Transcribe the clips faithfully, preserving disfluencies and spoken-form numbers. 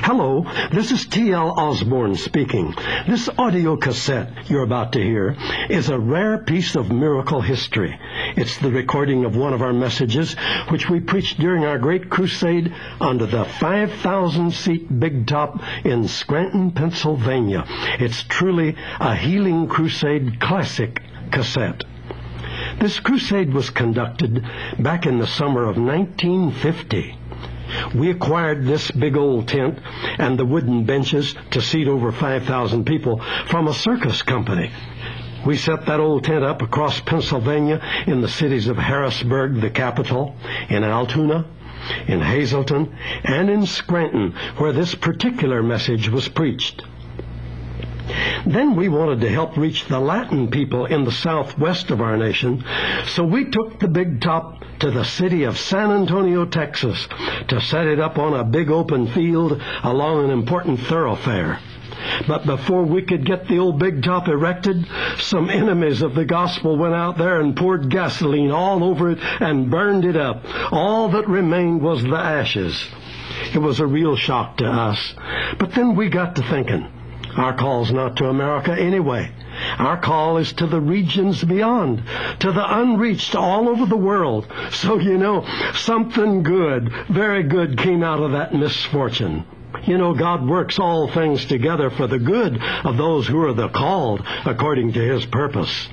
Hello, this is T L Osborne speaking. This audio cassette you're about to hear is a rare piece of miracle history. It's the recording of one of our messages, which we preached during our great crusade under the five thousand seat Big Top in Scranton, Pennsylvania. It's truly a Healing Crusade classic cassette. This crusade was conducted back in the summer of nineteen fifty. We acquired this big old tent and the wooden benches to seat over five thousand people from a circus company. We set that old tent up across Pennsylvania in the cities of Harrisburg, the capital, in Altoona, in Hazleton, and in Scranton, where this particular message was preached. Then we wanted to help reach the Latin people in the southwest of our nation, so we took the Big Top to the city of San Antonio, Texas, to set it up on a big open field along an important thoroughfare. But before we could get the old Big Top erected, some enemies of the gospel went out there and poured gasoline all over it and burned it up. All that remained was the ashes. It was a real shock to us. But then we got to thinking, our call's not to America anyway. Our call is to the regions beyond, to the unreached all over the world. So, you know, something good, very good came out of that misfortune. You know, God works all things together for the good of those who are the called according to His purpose.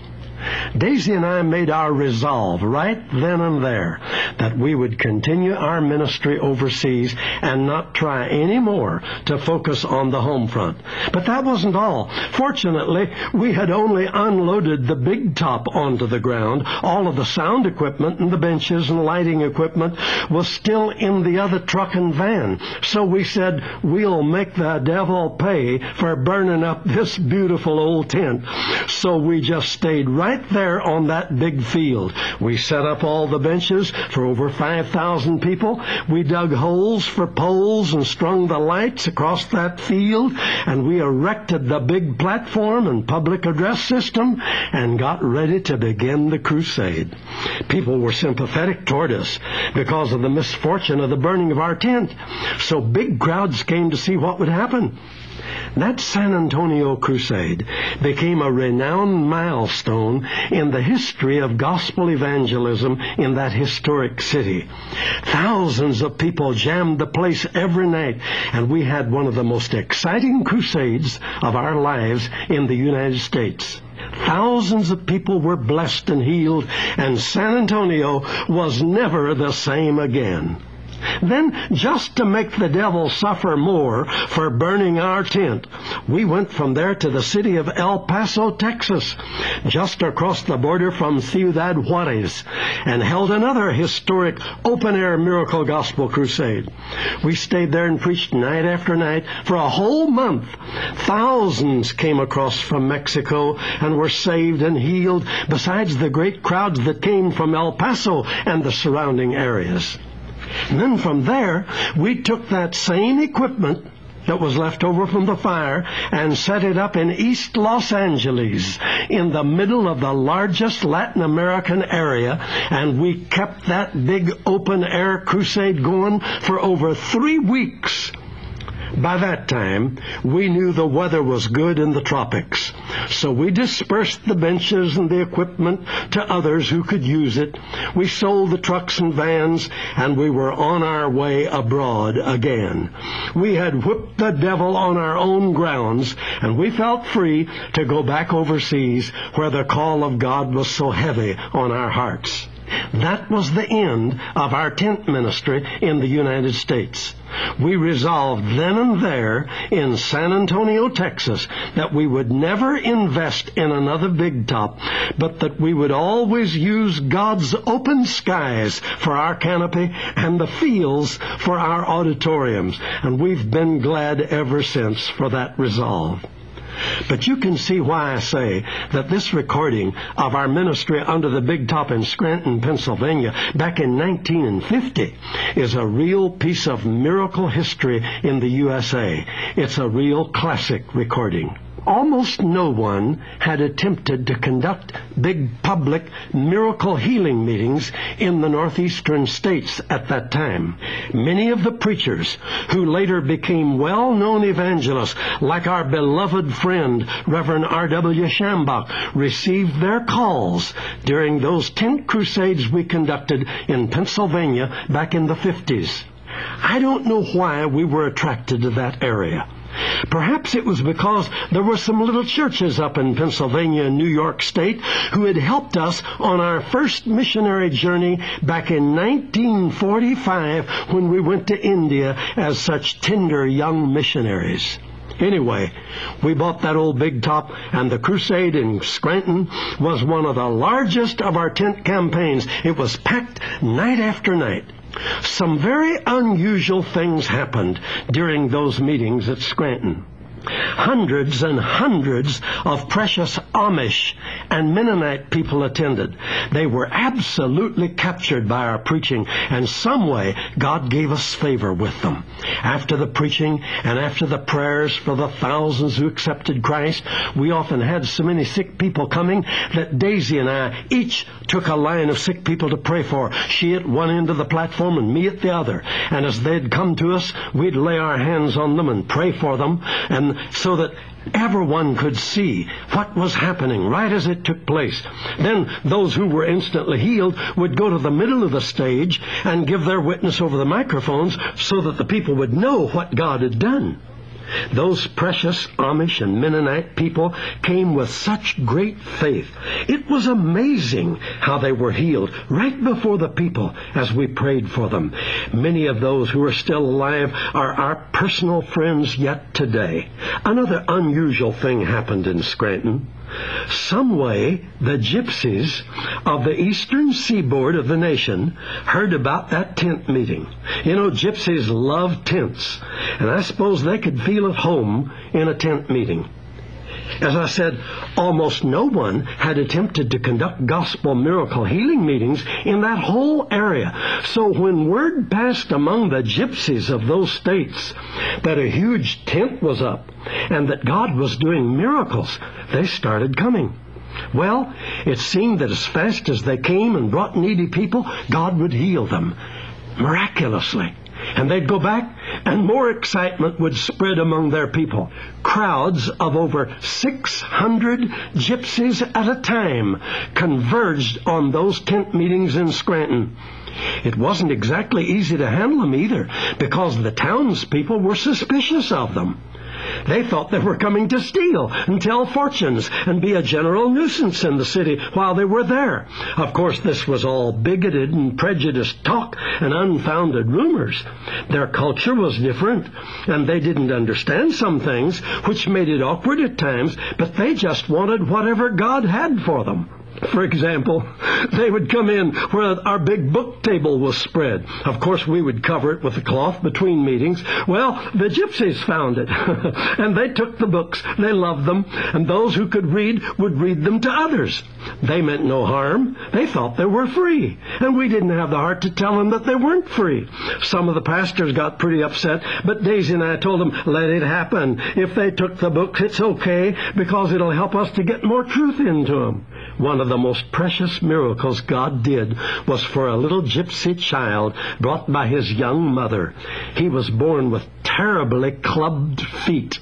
Daisy and I made our resolve right then and there that we would continue our ministry overseas and not try any more to focus on the home front. But that wasn't all. Fortunately, we had only unloaded the Big Top onto the ground. All of the sound equipment and the benches and lighting equipment was still in the other truck and van. So we said, we'll make the devil pay for burning up this beautiful old tent. So we just stayed right Right there on that big field. We set up all the benches for over five thousand people. We dug holes for poles and strung the lights across that field, and we erected the big platform and public address system and got ready to begin the crusade. People were sympathetic toward us because of the misfortune of the burning of our tent, so big crowds came to see what would happen. That San Antonio crusade became a renowned milestone in the history of gospel evangelism in that historic city. Thousands of people jammed the place every night, and we had one of the most exciting crusades of our lives in the United States. Thousands of people were blessed and healed, and San Antonio was never the same again. Then, just to make the devil suffer more for burning our tent, we went from there to the city of El Paso, Texas, just across the border from Ciudad Juarez, and held another historic open-air miracle gospel crusade. We stayed there and preached night after night for a whole month. Thousands came across from Mexico and were saved and healed, besides the great crowds that came from El Paso and the surrounding areas. And then from there, we took that same equipment that was left over from the fire and set it up in East Los Angeles, in the middle of the largest Latin American area, and we kept that big open-air crusade going for over three weeks. By that time, we knew the weather was good in the tropics, so we dispersed the benches and the equipment to others who could use it. We sold the trucks and vans, and we were on our way abroad again. We had whipped the devil on our own grounds, and we felt free to go back overseas where the call of God was so heavy on our hearts. That was the end of our tent ministry in the United States. We resolved then and there in San Antonio, Texas, that we would never invest in another Big Top, but that we would always use God's open skies for our canopy and the fields for our auditoriums. And we've been glad ever since for that resolve. But you can see why I say that this recording of our ministry under the Big Top in Scranton, Pennsylvania, back in nineteen fifty, is a real piece of miracle history in the U S A. It's a real classic recording. Almost no one had attempted to conduct big public miracle healing meetings in the northeastern states at that time. Many of the preachers who later became well-known evangelists, like our beloved friend Reverend R W Schambach, received their calls during those tent crusades we conducted in Pennsylvania back in the fifties. I don't know why we were attracted to that area. Perhaps it was because there were some little churches up in Pennsylvania and New York State who had helped us on our first missionary journey back in nineteen forty-five when we went to India as such tender young missionaries. Anyway, we bought that old big top, and the crusade in Scranton was one of the largest of our tent campaigns. It was packed night after night. Some very unusual things happened during those meetings at Scranton. Hundreds and hundreds of precious Amish and Mennonite people attended. They were absolutely captured by our preaching, and some way God gave us favor with them. After the preaching and after the prayers for the thousands who accepted Christ, we often had so many sick people coming that Daisy and I each took a line of sick people to pray for, she at one end of the platform and me at the other. And as they'd come to us, we'd lay our hands on them and pray for them, and so that everyone could see what was happening right as it took place. Then those who were instantly healed would go to the middle of the stage and give their witness over the microphones so that the people would know what God had done. Those precious Amish and Mennonite people came with such great faith. It was amazing how they were healed right before the people as we prayed for them. Many of those who are still alive are our personal friends yet today. Another unusual thing happened in Scranton. Some way, the gypsies of the eastern seaboard of the nation heard about that tent meeting. You know, gypsies love tents, and I suppose they could feel at home in a tent meeting. As I said, almost no one had attempted to conduct gospel miracle healing meetings in that whole area. So when word passed among the gypsies of those states that a huge tent was up and that God was doing miracles, they started coming. Well, it seemed that as fast as they came and brought needy people, God would heal them miraculously. And they'd go back, and more excitement would spread among their people. Crowds of over six hundred gypsies at a time converged on those tent meetings in Scranton. It wasn't exactly easy to handle them either, because the townspeople were suspicious of them. They thought they were coming to steal and tell fortunes and be a general nuisance in the city while they were there. Of course, this was all bigoted and prejudiced talk and unfounded rumors. Their culture was different, and they didn't understand some things, which made it awkward at times, but they just wanted whatever God had for them. For example, they would come in where our big book table was spread. Of course, we would cover it with a cloth between meetings. Well, the gypsies found it, and they took the books. They loved them, and those who could read would read them to others. They meant no harm. They thought they were free, and we didn't have the heart to tell them that they weren't free. Some of the pastors got pretty upset, but Daisy and I told them, let it happen. If they took the books, it's okay, because it'll help us to get more truth into them. One of the most precious miracles God did was for a little gypsy child brought by his young mother. He was born with terribly clubbed feet.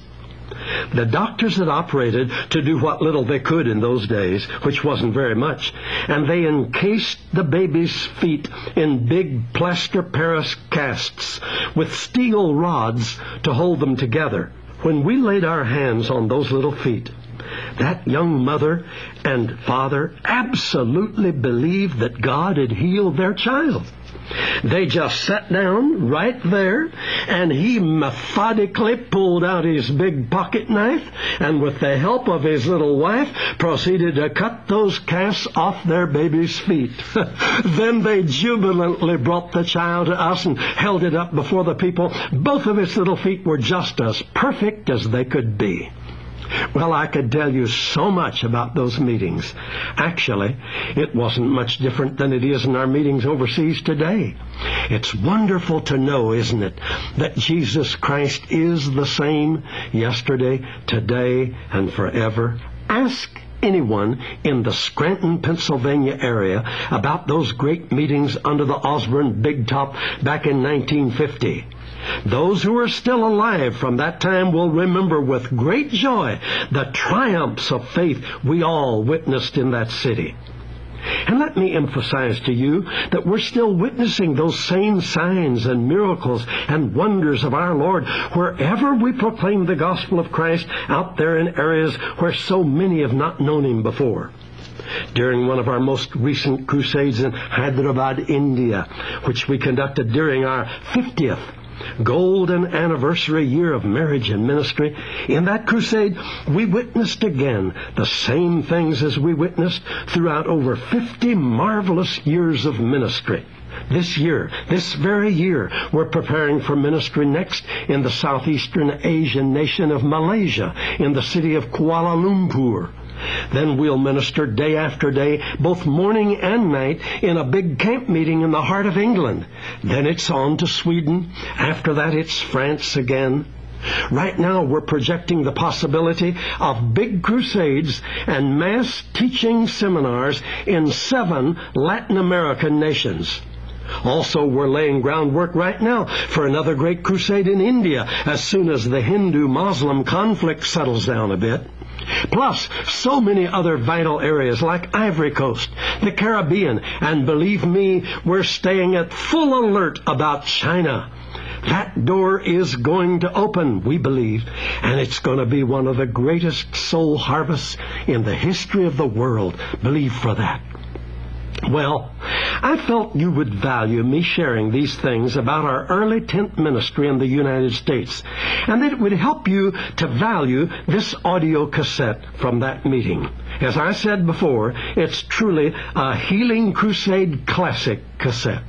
The doctors had operated to do what little they could in those days, which wasn't very much, and they encased the baby's feet in big plaster Paris casts with steel rods to hold them together. When we laid our hands on those little feet, that young mother and father absolutely believed that God had healed their child. They just sat down right there, and he methodically pulled out his big pocket knife, and with the help of his little wife, proceeded to cut those casts off their baby's feet. Then they jubilantly brought the child to us and held it up before the people. Both of its little feet were just as perfect as they could be. Well, I could tell you so much about those meetings. Actually, it wasn't much different than it is in our meetings overseas today. It's wonderful to know, isn't it, that Jesus Christ is the same yesterday, today, and forever. Ask anyone in the Scranton, Pennsylvania area about those great meetings under the Osborne Big Top back in nineteen fifty. Those who are still alive from that time will remember with great joy the triumphs of faith we all witnessed in that city. And let me emphasize to you that we're still witnessing those same signs and miracles and wonders of our Lord wherever we proclaim the gospel of Christ out there in areas where so many have not known Him before. During one of our most recent crusades in Hyderabad, India, which we conducted during our fiftieth golden anniversary year of marriage and ministry, in that crusade we witnessed again the same things as we witnessed throughout over fifty marvelous years of ministry. This year, this very year, we're preparing for ministry next in the southeastern Asian nation of Malaysia, in the city of Kuala Lumpur. Then we'll minister day after day, both morning and night, in a big camp meeting in the heart of England. Then it's on to Sweden. After that, it's France again. Right now, we're projecting the possibility of big crusades and mass teaching seminars in seven Latin American nations. Also, we're laying groundwork right now for another great crusade in India as soon as the Hindu-Muslim conflict settles down a bit. Plus, so many other vital areas like Ivory Coast, the Caribbean, and believe me, we're staying at full alert about China. That door is going to open, we believe, and it's going to be one of the greatest soul harvests in the history of the world. Believe for that. Well, I felt you would value me sharing these things about our early tent ministry in the United States, and that it would help you to value this audio cassette from that meeting. As I said before, it's truly a Healing Crusade classic cassette.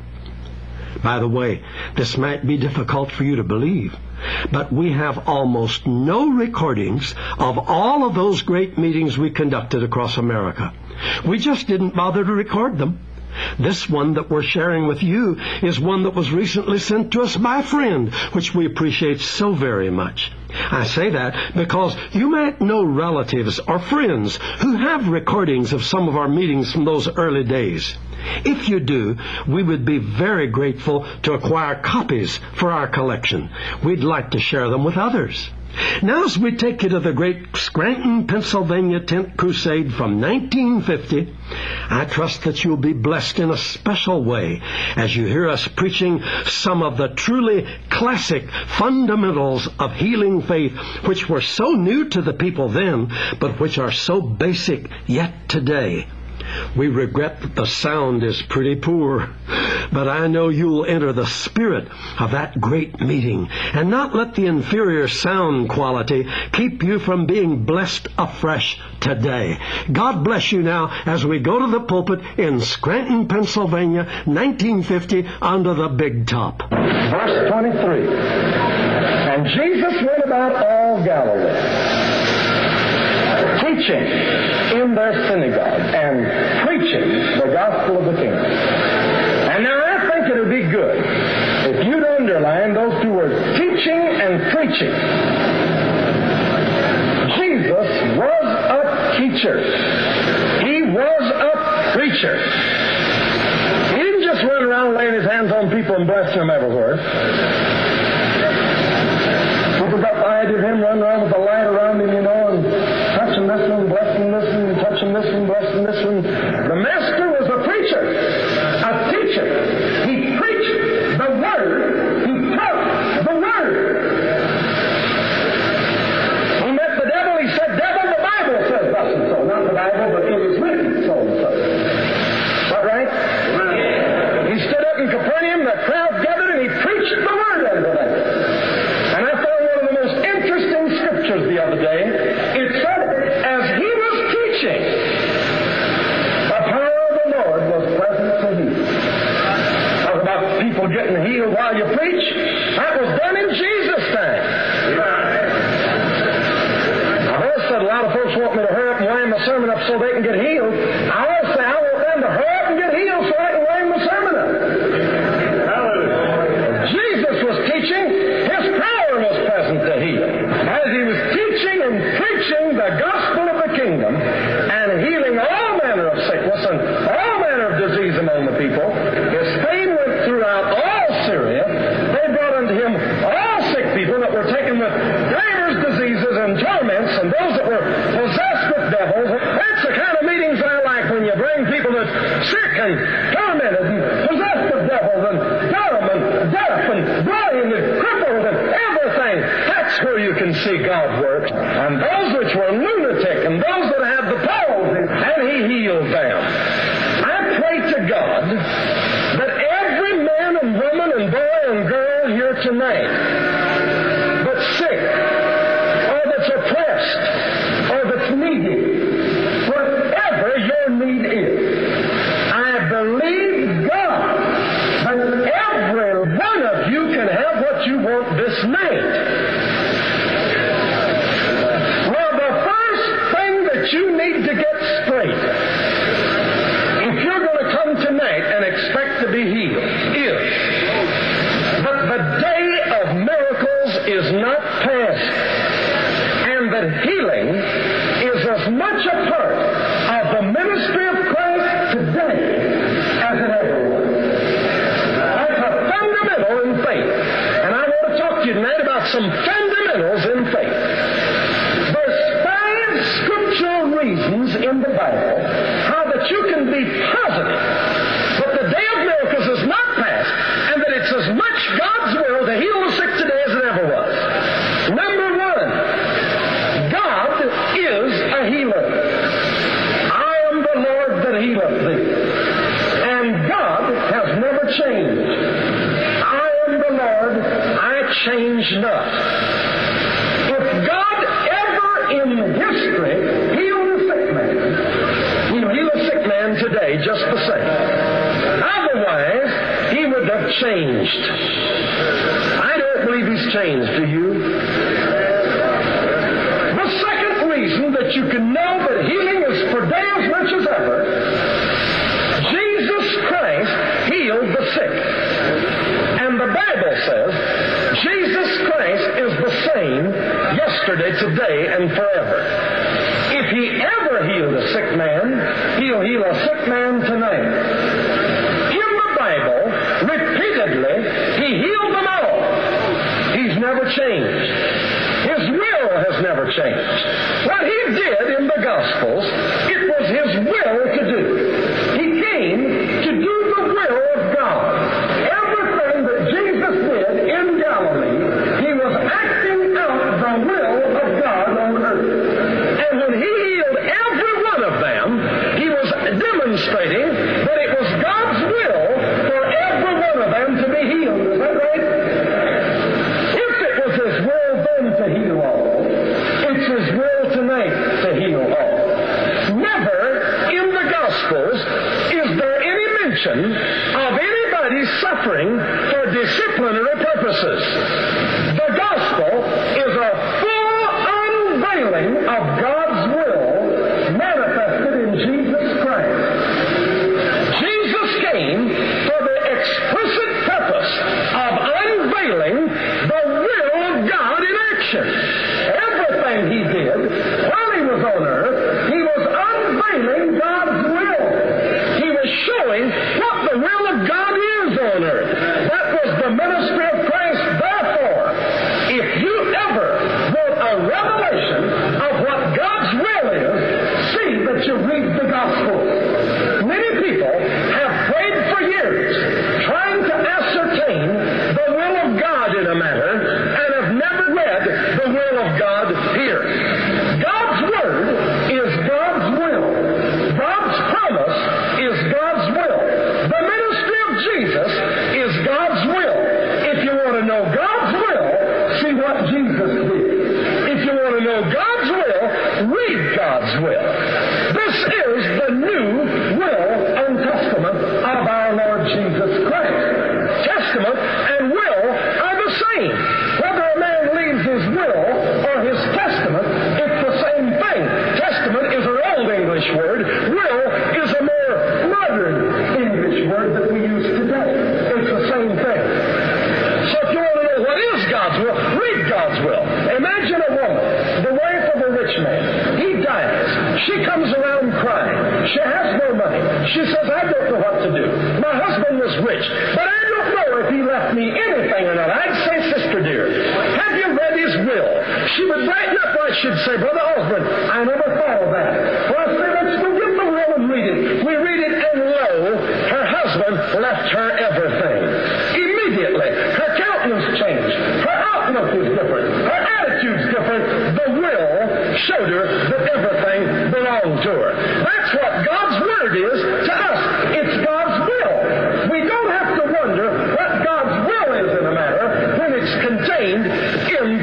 By the way, this might be difficult for you to believe, but we have almost no recordings of all of those great meetings we conducted across America. We just didn't bother to record them. This one that we're sharing with you is one that was recently sent to us by a friend, which we appreciate so very much. I say that because you might know relatives or friends who have recordings of some of our meetings from those early days. If you do, we would be very grateful to acquire copies for our collection. We'd like to share them with others. Now, as we take you to the great Scranton, Pennsylvania Tent Crusade from nineteen fifty, I trust that you'll be blessed in a special way as you hear us preaching some of the truly classic fundamentals of healing faith, which were so new to the people then, but which are so basic yet today. We regret that the sound is pretty poor, but I know you'll enter the spirit of that great meeting and not let the inferior sound quality keep you from being blessed afresh today. God bless you now as we go to the pulpit in Scranton, Pennsylvania, nineteen fifty, under the Big Top. Verse twenty-three. And Jesus went about all Galilee, teaching in their synagogue and preaching the gospel of the kingdom. And now I think it would be good if you'd underline those two words, teaching and preaching. Jesus was a teacher. He was a preacher. He didn't just run around laying his hands on people and blessing them everywhere. People got the idea of him running around with the light around him, you know, and touching this one, blessing this one, and touching this one, blessing this one. The Master was a preacher, a teacher. He preached the Word. He taught the Word. He met the devil. He said, devil, the Bible says thus and so. Not the Bible, but it is written so and so. Is that right? He stood up in Capernaum, the crowd gathered, and he preached the Word unto can see God work. And those which were lunatic and those that had the palsy, and He healed them. I pray to God that every man and woman and boy and girl here tonight that's sick, or that's oppressed, or that's needy, whatever your need is, I believe God that every one of you can have what you want this night. Well, the first thing that you need to get straight, if you're going to come tonight and expect to be healed, is that the day of miracles is not past, and that healing is as much a part of the ministry of Christ today as it ever was. That's a fundamental in faith. And I want to talk to you tonight about some fundamentals in faith. There's five scriptural reasons in the Bible how that you can be positive that the day of miracles is not past, and that it's as much God's will to heal the sick today as it ever was. Number one, God is a healer. I am the Lord that healeth thee. And God has never changed. I am the Lord, I change not. If God ever in history healed a sick man, He'll heal a sick man today just the same. Otherwise, He would have changed. I don't believe He's changed, do you? The second reason that you can know that healing is for today as much as ever, Jesus Christ healed the sick. And the Bible says Jesus Christ is the same yesterday, today, and forever. If He ever healed a sick man, He'll heal a sick man tonight. In the Bible, repeatedly, He healed them all. He's never changed. His will has never changed. What He did in the Gospels, it was His will to do. He came to do the will of God. Everything that Jesus did in Galilee, He was acting out the will of God on earth. And when He healed every one of them, He was demonstrating that it was God's will for every one of them to be healed. Is that right? If it was His will then to heal all, it's His will tonight to heal all. Never in the Gospels is there any mention of anybody suffering for disciplinary purposes. The Gospel is a full unveiling of God's will manifested in Jesus Christ. Jesus came for the explicit purpose of unveiling the will of God in action. Everything He did while He was on earth, He was unveiling God's will. He was showing what the will of God is on earth. That was the ministry of Christ. Therefore, if you ever want a revelation of what God's will is, see that you read the Gospels. Many people have prayed for years trying to ascertain the will of God in a matter and have never read the will of God here. God's Word is God's will. God's promise is God's will. The ministry of Jesus is God's will. If you want to know God's will, see what Jesus did. If you want to know God's will, read God's will. This is the new will and testament of our Lord Jesus Christ. Testament and will are the same. Whether a man leaves his will or his testament, it's the same thing. Testament is an old English word. Will is a more modern English word that we use today. It's the same thing. So if you want to know what is God's will, read God's will. Imagine a woman, the wife of a rich man. He dies. She comes around crying. She has no money. She says, I don't know what to do. My husband was rich, but I don't know if he left me anything or not. I'd say, sister dear, have you read his will? She would brighten up like she'd say, Brother Osborne, I never thought of that. Well, I say, let's go get the will and read it. We read it, and lo, her husband left her everything. Immediately, her countenance changed. Her outlook was different. Her attitude's different.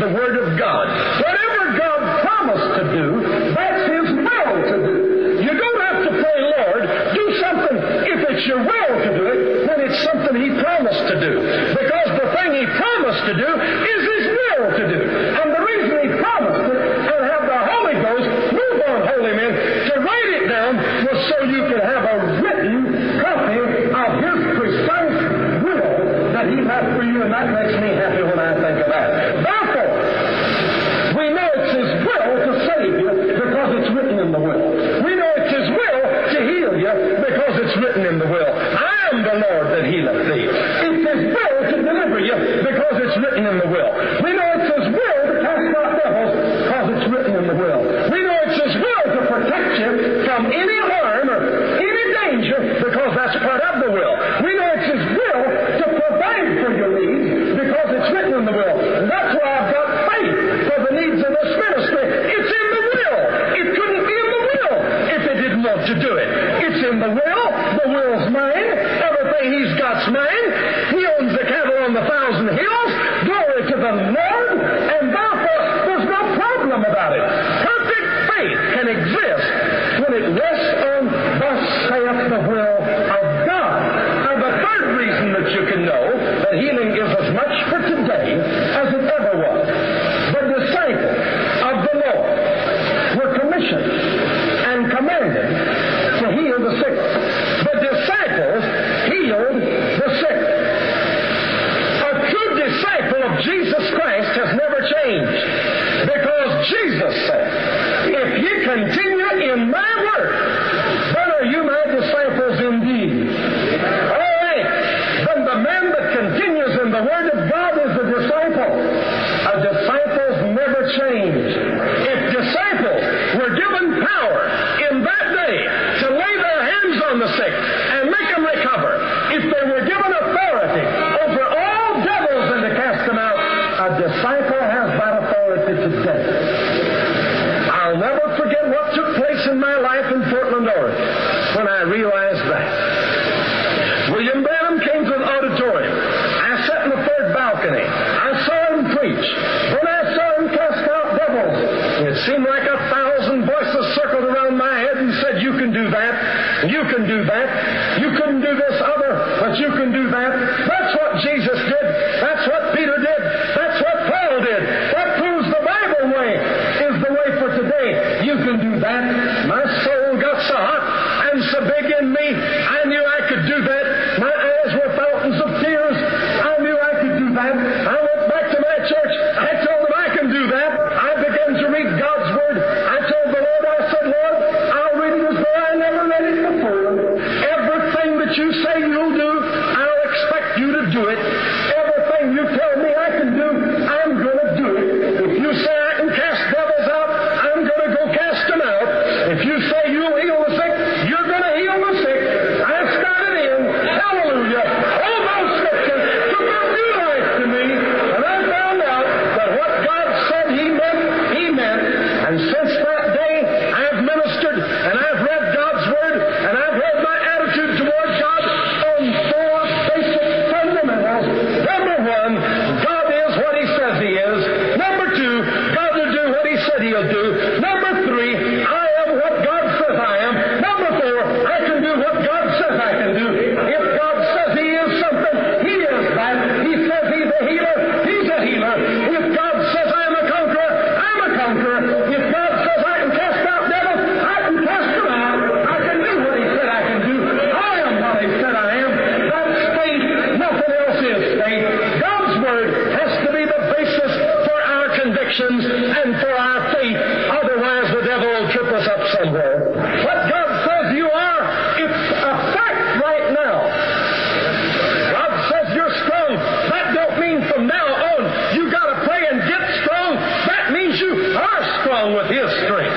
the Word of God. Whatever God promised to do, that's His will to do. You don't have to pray, Lord, do something if it's your will to do it, when it's something He promised to do. Because the thing He promised to do is His will to do. And the reason He promised it and have the Holy Ghost move on holy men to write it down was so you could have a written copy of His precise will that He had for you, and that makes me happy when I think of that. Therefore, we know it's His will to save you because it's written in the will. We know it's His will to heal you because it's written in the will. I am the Lord that healeth thee. It's His will to deliver you because it's written in the will. We know it's His will to cast out devils because it's written in the will. We know it's His will to protect you from any harm or any danger because that's part of the will. We know it's His will to provide for your needs because it's written in the will. And that's why I've got faith for the needs of this ministry. It's in the will. It couldn't be in the will if it didn't want to do it. It's in the will. The will's mine. Everything He's got's mine. He owns the cattle on the thousand hills. Glory to the Lord. And therefore, there's no problem about it. Perfect faith can exist when it rests on thus saith the will of God. And the third reason that you can know that healing is as much for today as it ever was. The disciples of the Lord were commissioned and commanded to heal the sick. The disciples healed the sick. A true disciple of Jesus Christ has never changed because Jesus said, if ye continue in my word, then are you my disciples indeed. All right. Then the man that continues in the word of God is a disciple. A disciples never change. If disciples were given power in that day to lay their hands on the sick and make them recover, if they were given authority over all devils and to cast them out, a disciple has that authority today. I'll never forget what took place in my life in Portland, Oregon, when I realized that. William Branham came to the auditorium. I sat in the third balcony. I saw him preach. When I saw him cast out devils, it seemed like a thousand voices circled around my head and said, you can do that. You can do that. You couldn't do this other, but you can do that. That's what Jesus did. That's what Peter did. That's what Paul did. That proves the Bible way is the way for today. You can do that. My soul got so hot and so big in me, I knew I could do that. My eyes were fountains of tears. I knew I could do that. I went back to my church. I told them I can do that. I began to read God's Word. I told the Lord, I said, Lord, I'll read it as though I never read it before. Everything that you say you'll do, I'll expect you to do it. Everything you tell me I can do, I'm going to do it. If you say I can cast devils out, I'm going to go cast them out. If you say you'll heal the sick, you're going to heal the sick. I started in. Hallelujah. All those scriptures took a new life to me, and I found out that what God said He meant, He meant. And since that day, I've ministered, and I've read God's Word, and I've held my attitude toward God on four basic fundamentals. Number one, God is what He says He is. Number two, God will do what He said He'll do. Number three, I am what God says I am. Number four, I can do what God says I can do. If God says He is something, He is that. He says He's a healer, He's a healer. If God says I'm a conqueror, I'm a conqueror. If God says I can cast out devils, I can cast them out. I can do what He said I can do. I am what He said I am. That's faith. Nothing else is faith. God's Word has to be the basis for our convictions and for our faith. Otherwise, the devil will trip us up somewhere. What God says you are, it's a fact right now. God says you're strong. That don't mean from now on you got to pray and get strong. That means you are strong with His strength.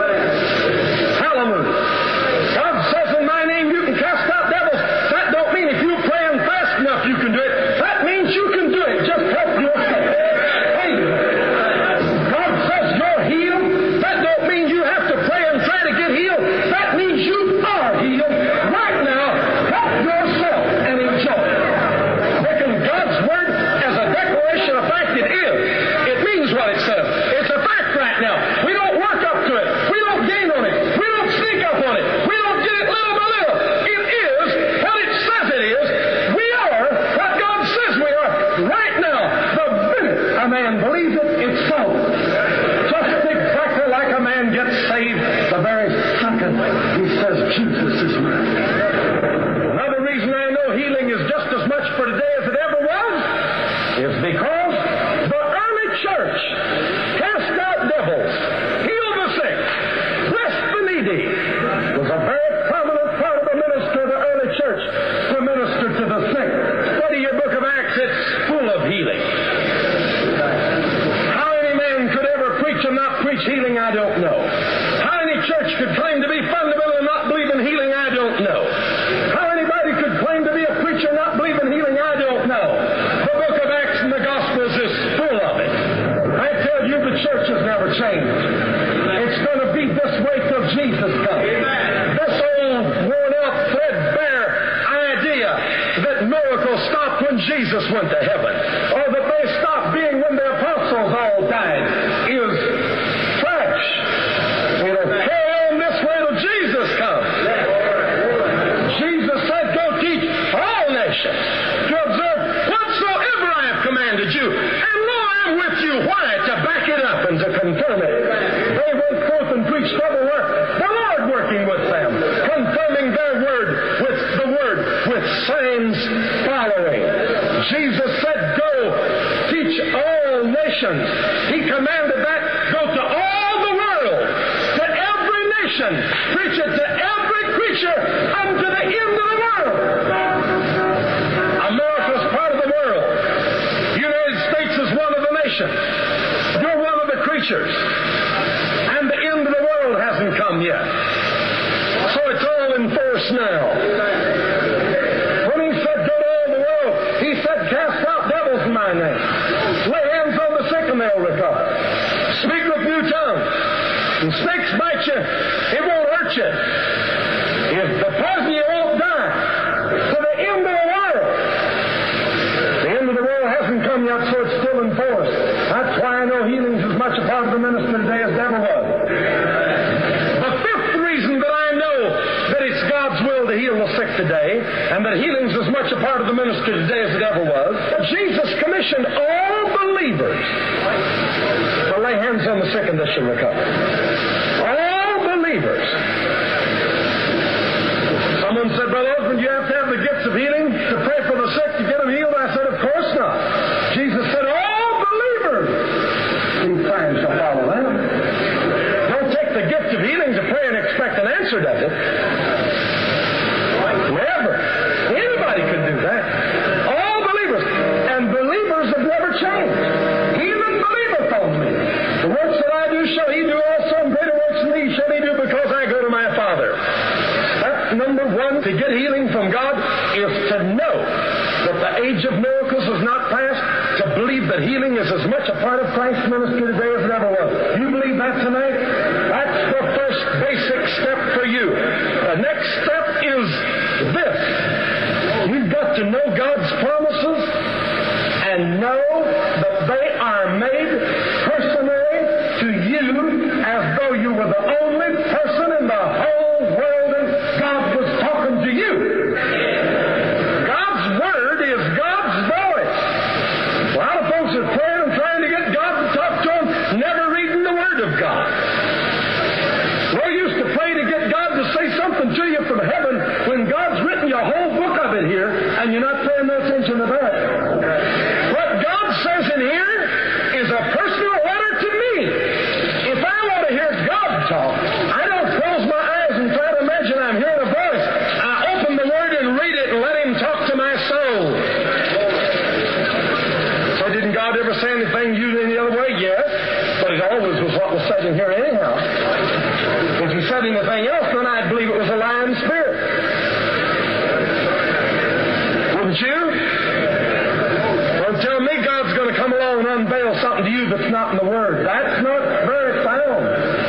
Hallelujah. God says in my name you can cast out devils. That don't mean if you pray and fast enough you can do it. That means you can do it. Just help yourself. Hey, God says you're healed. That don't mean you have to pray and try to get healed. That means you are healed. Right now, help yourself and enjoy it. Making God's Word as a declaration of fact it is. It means what It's so. Just exactly like a man gets saved the very second he says, Jesus is mine. Another reason I know healing is just as much for today as it ever was is because the early church cast out devils, healed the sick, blessed the needy. It was a very prominent part of the ministry of the early church to minister to the sick. Study your book of Acts, it's full of healing. How any man could ever preach and not preach healing, I don't know. How any church could claim to be fundamental and not believe in healing, I don't know. How anybody could claim to be a preacher and not believe in healing, I don't know. The book of Acts and the Gospels is full of it. I tell you, the church has never changed. It's going to be this way till Jesus comes. This old, worn-out, threadbare idea that miracles stopped when Jesus went to heaven, or that they stopped being when the apostles all died, is trash. It'll carry on this way till Jesus comes. Jesus said, go teach all nations to observe whatsoever I have commanded you. And lo, I'm with you. Why? To back it up and to confirm it. They went forth and preached everywhere, the Lord working with them, confirming their word with the word, with signs following. Jesus said, go teach all nations. He commanded that, go to all the world, to every nation, preach it to every creature, unto the end of the world. America's part of the world. The United States is one of the nations. You're one of the creatures. And the end of the world hasn't come yet. So it's all in force now. When he said, go to all the world, he said, cast out devils in my name. Lay hands on the sick and they'll recover. Speak with new tongues. And snakes bite you, it won't hurt you. If the poison, you won't die. To the end of the world. The end of the world hasn't come yet, so it's still in force. That's why I know healing's as much a part of the ministry today as it ever was. The fifth reason that I know that it's God's will to heal the sick today, and that healing's as much a part of the ministry today as it ever was, Jesus commissioned all believers to lay hands on the sick and they shall recover. All believers. Someone said, Brother Osborn, do you have to have the gifts of healing to pray for the sick to get them healed? I said, of course not. Jesus said, all believers. These signs shall follow them. Don't take the gift of healing to pray and expect an answer, does it? Never. Anybody could do that. All believers. And believers have never changed. He that believeth on me, the works that I do shall he do also, and greater works than these shall he do, because I go to my Father. That's number one. To get healing from God is to know that the age of miracles is not past, to believe that healing is as much a part of Christ's ministry today as it ever was. You believe that tonight? That's the first basic step for you. The next step is this. You've got to know God's promises and know that they are made personally to you as though you were the only person in the whole world and God was talking to you. God's Word is God's voice. A lot of folks are praying and trying to get God to talk to them, never reading the Word of God. We're used to pray to get God to say something to you from heaven when God's written you a whole book of it here and you're not paying no attention to that. What God says in here is a personal letter to me. If I want to hear God talk, I don't close my eyes and try to imagine I'm hearing a voice. I open the Word and read it and let Him talk to my soul. So didn't God ever say anything to you any other way? Yes. But it always was what was said in here anyhow. If He said anything else, then I'd believe it was a lying spirit. Wouldn't you? Well, tell me God's going to come along and unveil something to you that's not in the Word. That's not very sound.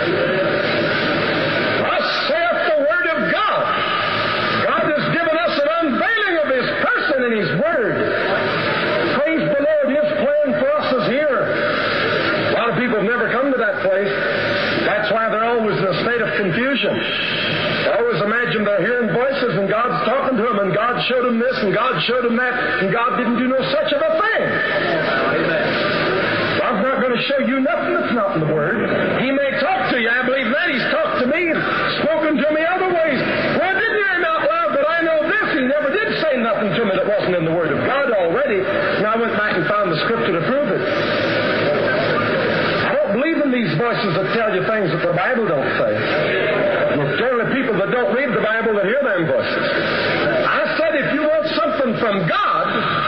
Thus saith the Word of God. God has given us an unveiling of His person in His Word. Praise the Lord, His plan for us is here. A lot of people have never come to that place. That's why they're always in a state of confusion. They always imagine they're hearing voices and God's talking to them and God showed them this and God showed them that and God didn't do no such of a thing. God's not going to show you nothing that's not in the Word. He may talk to you. I believe that. He's talked to me and spoken to me other ways. Well, I didn't hear him out loud, but I know this. He never did say nothing to me that wasn't in the Word of God already. And I went back and found the Scripture to prove it. I don't believe in these voices that tell you things that the Bible don't say. There's generally people that don't read the Bible that hear them voices. I said if you want something from God,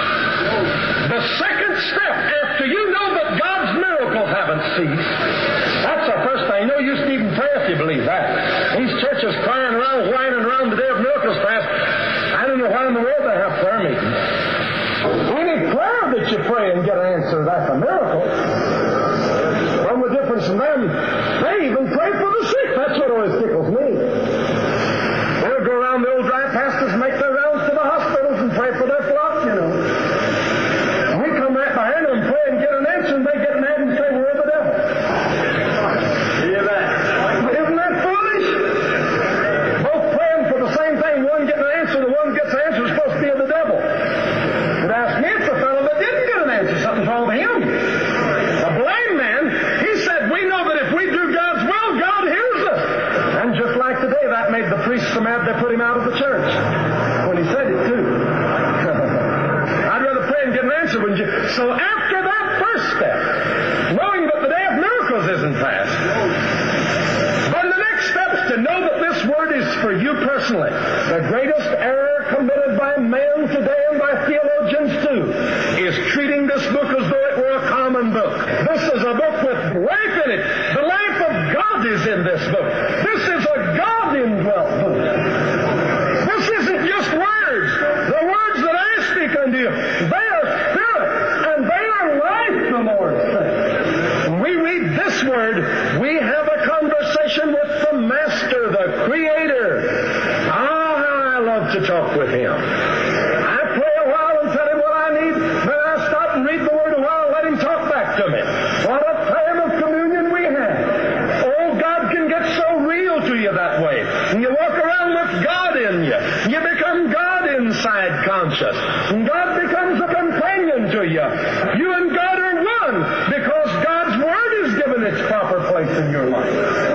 the second step after you know that God's miracles haven't ceased, that's the first thing. No use to even pray if you believe that. These churches crying around, whining around the day of miracles past. I don't know why in the world they have prayer meetings. Any prayer that you pray and get an answer, that's a miracle. Well, the difference in them, they even pray for the sick. That's what always tickles me. They'll go around the old dry pastures and make their rounds to the hospitals and pray for their flock, you know. And we come right behind them and pray and get an answer, and they get mad and say, we're the devil. Hear that? Isn't that foolish? Both praying for the same thing, one getting an answer, the one gets an answer is supposed to be of the devil. But ask me, it's a fellow that didn't get an answer. Something's wrong with him. A blind man, he said, we know that if we do God's will, God hears us. And just like today, that made the priests so mad they put him out of the church. When he said it, too. I'd rather pray and get an answer, wouldn't you? So after that first step, knowing that the day of miracles isn't past, then the next step is to know that this Word is for you personally. The greatest error committed by man today and by theologians, too, is treating this book as though it were a common book. This is a book with life in it. The life of God is in this book. This is a God-indwelt book. This isn't just words. The words that I speak unto you, they are spirit, and they are life, the Lord says. When we read this Word, we have a conversation with the Master, the Creator. Ah, how I love to talk with Him. I pray a while and tell Him what I need, then I stop and read the Word a while and let Him talk back to me. What a time of communion we have. Oh, God can get so real to you that way. And you walk around with God in you. You become God inside conscious. And God becomes a companion to you. You and God are one because God's Word is given its proper place in your life.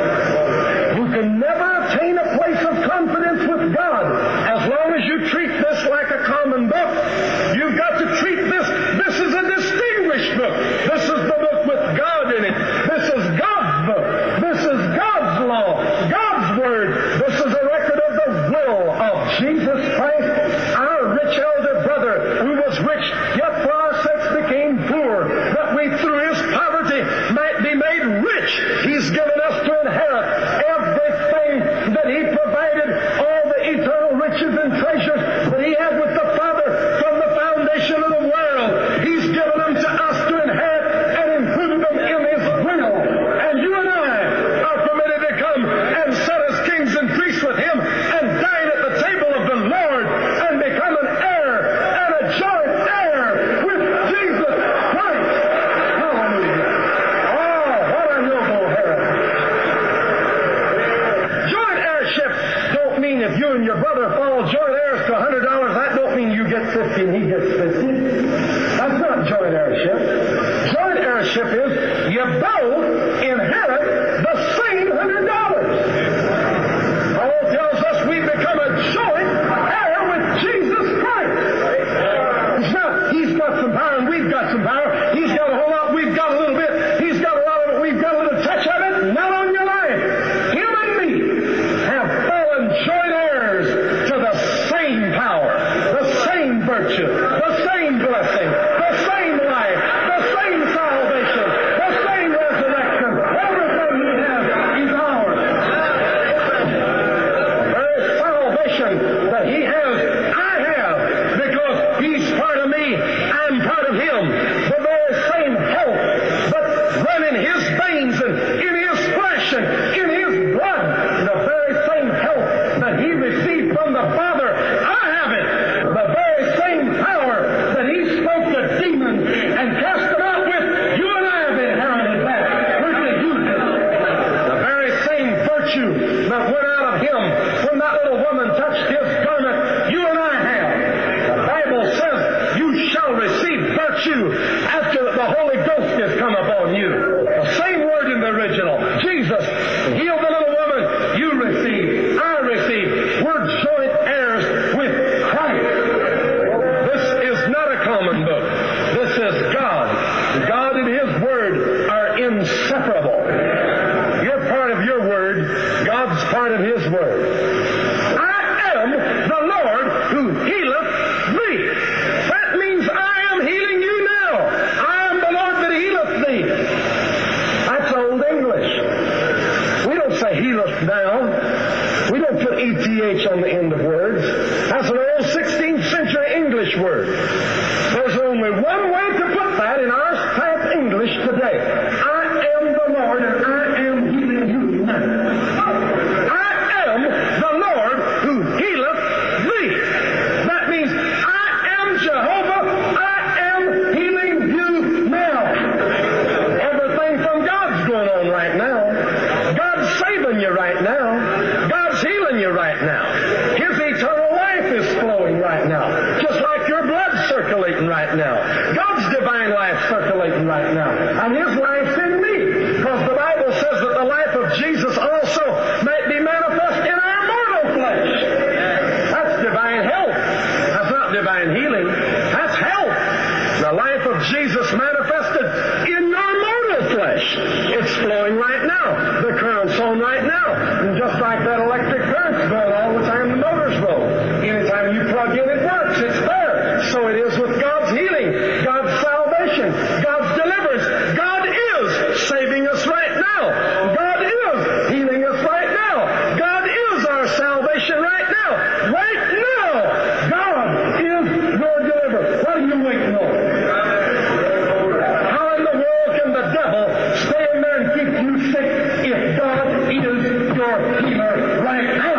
You can never attain a place of confidence with God as long as you treat this like a common book. You've got to treat this. This is a distinguished book. This is the book with God in it. This is God's book. This is God's law. God's Word. This is a record of the will of Jesus Christ, our rich elder brother, who was rich, yet for our sakes became poor, that we through His poverty might be made rich. He's given us to inherit everything that He provided, all the eternal riches and treasures that He had with the Father from the foundation of the world. He's given them to us to inherit and included them in His will. And you and I are permitted to come and sit as kings and priests with Him and dine at the table of the Lord and become an heir and a joint heir with Jesus Christ. Hallelujah. Oh, what a noble heritage. Joint heirship don't mean if you and your brother fall joint heirs to one hundred dollars, that don't mean you get fifty and he gets fifty. That's not joint heirship. Joint heirship is you both inherit the same one hundred dollars. Paul tells us we become a joint heir with Jesus Christ. It's not He's got some power and we've got some power. He's got a whole lot, we've got a little bit. He's got a lot of it, we've got a little touch of it. Not on your life. Him and me have fallen joint heirs to the same power, the same virtue, the same blessing, the same life, the same salvation, the same resurrection. inseparable. You're part of your Word. God's part of His Word. I am the Lord who healeth thee. That means I am healing you now. I am the Lord that healeth thee. That's Old English. We don't say healeth now. We don't put E T H on the end of words. That's an old sixteenth century English word. There's only one way to put that in our type English today. I am the Lord and I am healing you now. I am the Lord who healeth thee. That means I am Jehovah. I am healing you now. Everything from God's going on right now. God's saving you right now. God's healing you right now. His eternal life is flowing right now. Just like your blood's circulating right now. God's divine life circulating right now. And His life's in me. Because the Bible says that the life of Jesus also might be manifest in our mortal flesh. That's divine health. That's not divine healing. That's health. The life of Jesus manifested in your mortal flesh. It's flowing right now. The current's on right now. And just like that electric current's going all the time the motors roll. Anytime you plug in, it works. It's there. So it is with God's healing, God's salvation, God's deliverance. God is saving us right now. God is healing us right now. God is our salvation right now. Right now, God is your deliverer. What are you waiting on? How in the world can the devil stay in there and keep you sick if God is your healer right now?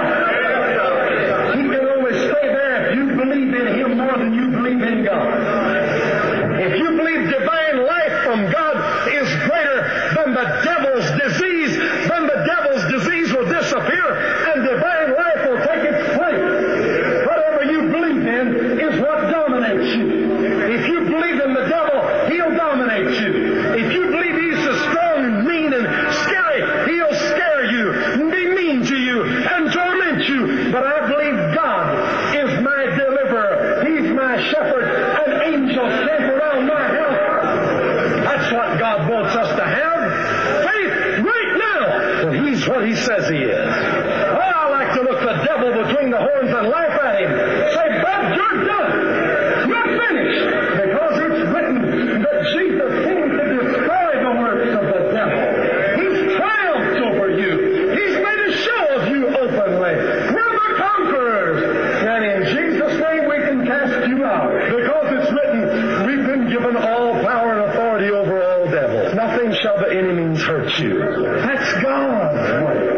He can only stay there if you believe in Him more than you believe in God. If you believe divine life from God is greater than the devil's disease, then the devil's disease will disappear and divine life will take its place. Whatever you believe in is what dominates you. If you believe in the devil, he'll dominate you. If you believe he's so strong and mean and scary, he'll scare you and be mean to you and torment you. But I believe God is my deliverer. He's my shepherd. An angel sent around my house. That's what God wants us to have. Faith right now that He's what He says He is. Oh, I like to look the devil between the horns and laugh at him. Say, Bud, you're done. You're finished. Because it's written that Jesus came to destroy the works of the devil. He's triumphed over you. He's made a show of you openly. We're the conquerors. And in Jesus' name we can cast you out. Because it's written, we've been given all power and authority over all devils. Nothing shall by any means hurt you. That's God's word.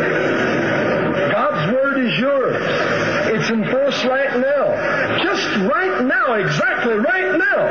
God's word is yours. It's in force right now. Just right now, exactly right now.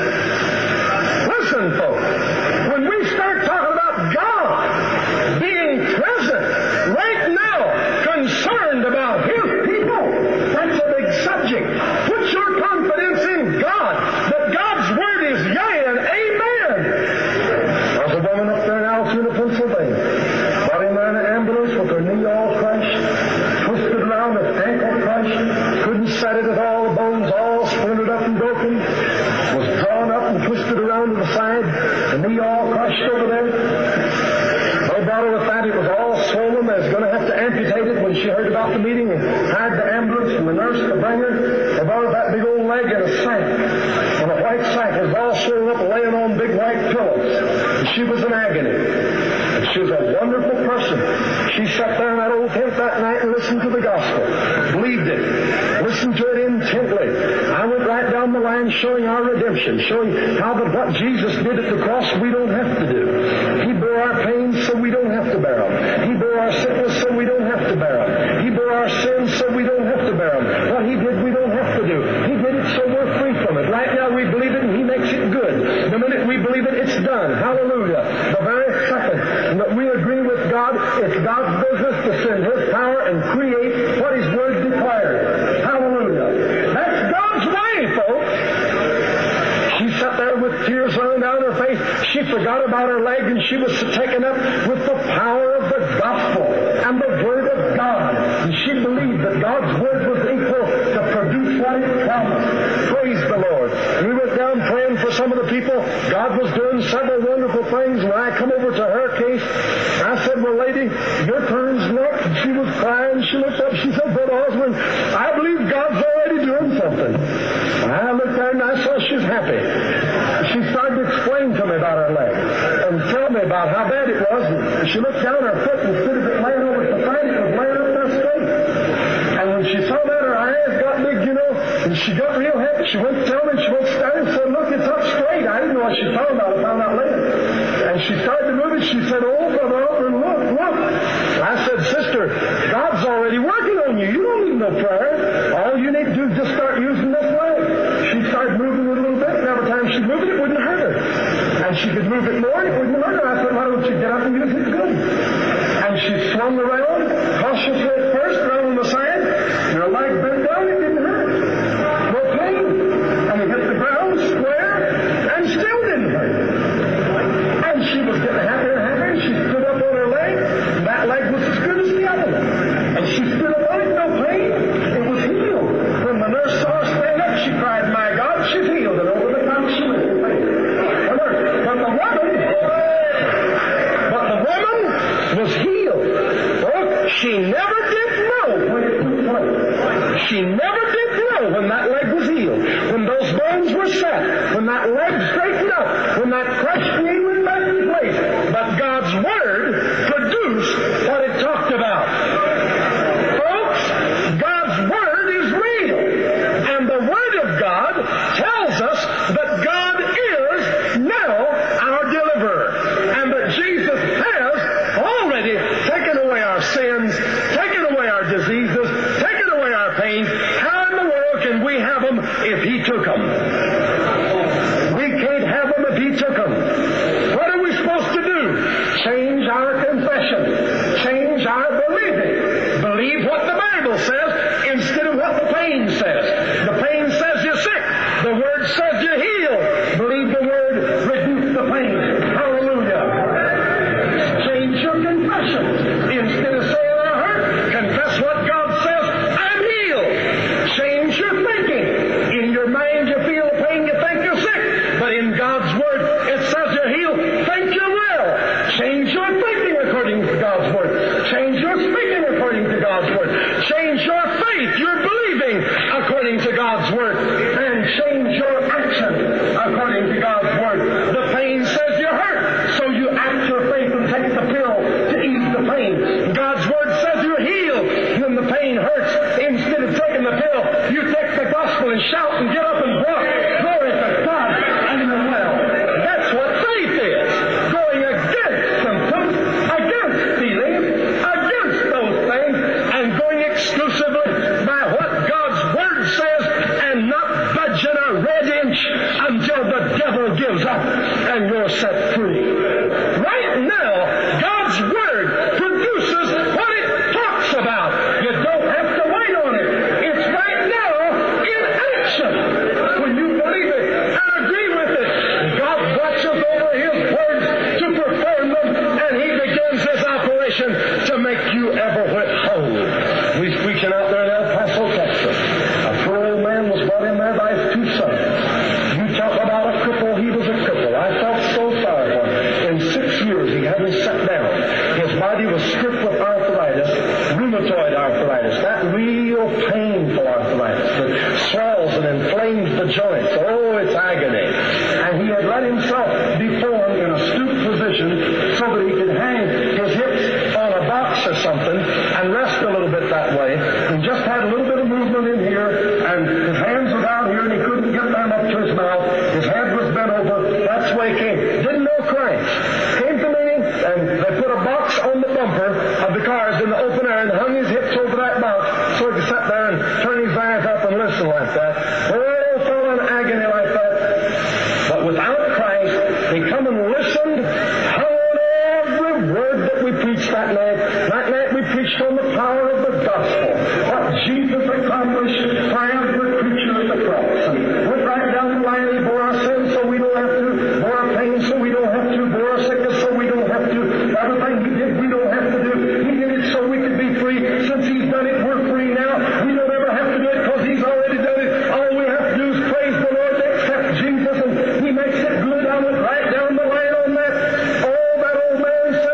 Listen, folks. When we start talking about God being present right now, concerned about His people, that's a big subject. Put your confidence in God, that God's word is yea and amen. There's a woman up there in Altoona, Pennsylvania, brought in an ambulance with her knee all crushed, twisted around, her ankle crushed, couldn't set it at all, the bones all splintered up and broken, was drawn up and twisted around to the side, the knee all crushed over there. They brought her with that. It was all swollen. They was going to have to amputate it when she heard about the meeting and hired the ambulance and the nurse to bring her. They brought her that big old leg in a sack. And a white sack. It was all swollen up, laying on big white pillows. And she was in agony. And she was a wonderful person. She sat there in that old tent that night and listened to the gospel. Believed it. Listened to it intently. I went right down the line showing our redemption. Showing how that what Jesus did at the cross we don't have to do. He bore our pains so we don't have to bear them. He bore our sickness so we don't have to bear them. He bore our sins so we don't have to bear them. What He did we don't have to do. He did it so we're free from it. Right now we believe it and He makes it good. The minute we believe it, it's done. Hallelujah. The very second that we agree with God, it's God's business to send His power and create what His Word declared. Hallelujah. That's God's way, folks. She sat there with tears running down her face. She forgot about her leg and she was taken up with the power of the gospel and the Word of God. And she believed that God's Word was equal to produce what it promised. Praise the Lord. And we went down praying for some of the people. God was doing several wonderful things. When I come over to her that case. I said, well, lady, your turn's next. And she was crying. She looked up. She said, Brother Osborn, I believe God's already doing something. I looked at her and I saw she was happy. She started to explain to me about her leg and tell me about how bad it was. And she looked down her foot and instead of it laying over the side, it was laying up there straight. And when she saw that, her eyes got big, you know, and she got real happy. She went to tell me, she went to stand and said, look, it's up straight. I didn't know what she was talking about. I found out later. And she started to move it. She said, oh, Brother Osborn, look, look. I said, sister, God's already working on you. You don't need no prayer. All you need to do is just start using this leg. She started moving it a little bit, and every time she moved it, it wouldn't hurt her. And she could move it more, and it wouldn't hurt her. I said, why don't you get up and use it good? And she swung around, cautiously at first, around on the side, and her leg bent down, it didn't hurt. No pain. And it hit the ground square, and still didn't hurt. And she was getting happier and happier, and she stood up on her leg, and that leg was as good as the other one. And she stood up on it, no pain. It was healed. When the nurse saw her stand up, she cried, my God, she's healed. And over the top she went. But the woman, but the woman was healed. Well, she never did know when it took place. She never did know when that leg was healed, when those bones were set, when that leg straightened up, when that crushed knee went back in place. But God's Word produced what it talked about. Folks, God's Word is real. And the Word of God tells us that God is now our deliverer. And that Jesus has already taken away our sins, taken away our diseases, taken away our pains. How in the world can we have them if He took them? We can't have them if He took them. What are we supposed to do? Change our confession. Change our believing. Believe what the Bible says instead of what the pain says. The pain says you're sick. The Word says you're healed. Believe the Word, reduce the pain. Hallelujah. Change your confession. Instead of saying I hurt, confess what God says, I'm healed. Change your thinking. In your mind you feel the pain, you think you're sick. But in God's Word it says you're healed, think you're well. Change your thinking according to God's Word. Change your speaking according to God's Word. Change your faith, your believing according to God's Word. And change your action according to God's Word. The pain says you're hurt, so you act your faith and take the pill to ease the pain. God's Word says you're healed. When the pain hurts, instead of taking the pill, you take the gospel and shout and get up and walk. Glory to God, and you're well. That's what faith is. Going against symptoms, against feelings, against those things, and going exclusively by what God's Word says and not budging a red inch until the devil gives up and you're set free. Right now, God's Word produces what it talks about. You don't have to wait on it. It's right now in action. When you believe it and agree with it, God watches over His words to perform them, and He begins His operation to make you everywhere whole. We're preaching out there in El Paso, Texas. A poor old man was brought in there by his two sons. You talk about a cripple, he was a cripple. I felt so sorry for him. In six years he hadn't sat down. His body was stripped with arthritis, rheumatoid arthritis, that real painful arthritis that swells and inflames the joints. Oh, it's agony. And he had let himself be formed in a stooped position so that he could hang his hips on a box or something and rest a little bit that way. And just had a little bit of movement in here, and his hands were down here, and he couldn't get them up to his mouth. His head was bent over. That's the way he came. Didn't know Christ. Came to me, and they put a box on the bumper of the cars in the open air and hung his hips over that box so he could sit there and turn his eyes up and listen like that. Oh, fell in agony like that. But without Christ, he come and listened, hung on every word that we preached that night. That night we preached on the power of the gospel. What Jesus accomplished for every creature at the cross. And went right down the line. He bore our sins so we don't have to. Bore our pain so we don't have to. Bore our sickness so we don't have to. Everything He did, we don't have to do. He did it so we could be free. Since He's done it, we're free now. We don't ever have to do it because He's already done it. All we have to do is praise the Lord, accept Jesus, and He makes it good. I went right down the line on that. Oh, that old man said,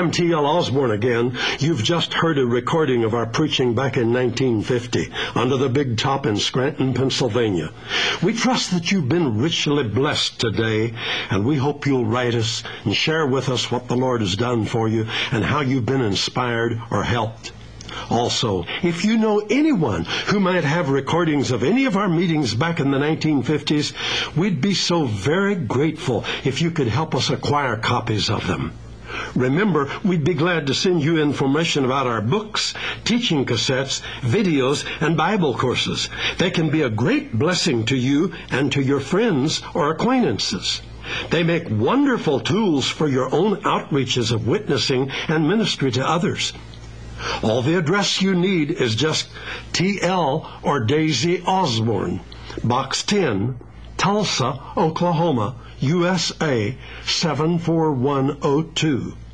I'm T L Osborne again. You've just heard a recording of our preaching back in nineteen fifty under the Big Top in Scranton, Pennsylvania. We trust that you've been richly blessed today, and we hope you'll write us and share with us what the Lord has done for you and how you've been inspired or helped. Also, if you know anyone who might have recordings of any of our meetings back in the nineteen fifties, we'd be so very grateful if you could help us acquire copies of them. Remember, we'd be glad to send you information about our books, teaching cassettes, videos, and Bible courses. They can be a great blessing to you and to your friends or acquaintances. They make wonderful tools for your own outreaches of witnessing and ministry to others. All the address you need is just T L or Daisy Osborne, Box ten, Tulsa, Oklahoma, U S A seven four one oh two.